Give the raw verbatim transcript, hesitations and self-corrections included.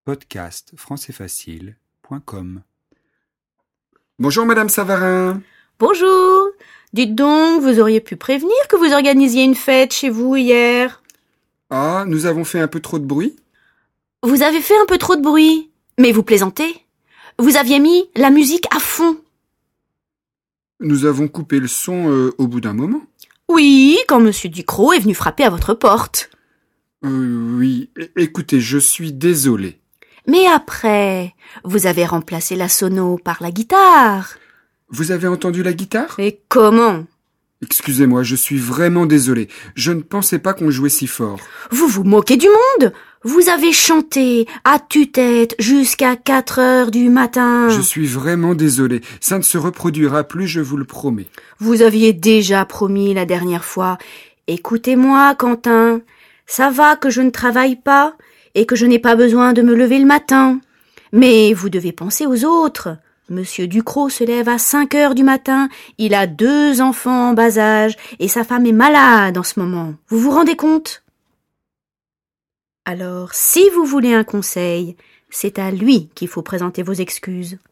podcast français facile point com. Bonjour Madame Savarin. Bonjour. Dites donc, vous auriez pu prévenir que vous organisiez une fête chez vous hier. Ah, nous avons fait un peu trop de bruit? Vous avez fait un peu trop de bruit. Mais vous plaisantez. Vous aviez mis la musique à fond. Nous avons coupé le son euh, au bout d'un moment. Oui, quand Monsieur Ducrot est venu frapper à votre porte. Euh, oui, é- écoutez, je suis désolé. Mais après, vous avez remplacé la sono par la guitare. Vous avez entendu la guitare? Et comment? Excusez-moi, je suis vraiment désolé. Je ne pensais pas qu'on jouait si fort. Vous vous moquez du monde. Vous avez chanté à tue-tête jusqu'à quatre heures du matin. Je suis vraiment désolé. Ça ne se reproduira plus, je vous le promets. Vous aviez déjà promis la dernière fois. Écoutez-moi, Quentin. Ça va que je ne travaille pas et que je n'ai pas besoin de me lever le matin. Mais vous devez penser aux autres. Monsieur Ducrot se lève à cinq heures du matin. Il a deux enfants en bas âge et sa femme est malade en ce moment. Vous vous rendez compte? Alors, si vous voulez un conseil, c'est à lui qu'il faut présenter vos excuses.